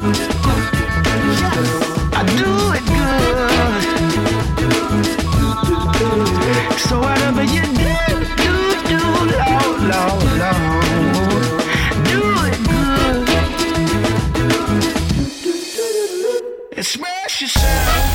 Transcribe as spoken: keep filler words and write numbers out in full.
I do it good. So whatever you do, do, do, Lord, Lord, Lord, do it good. Express yourself.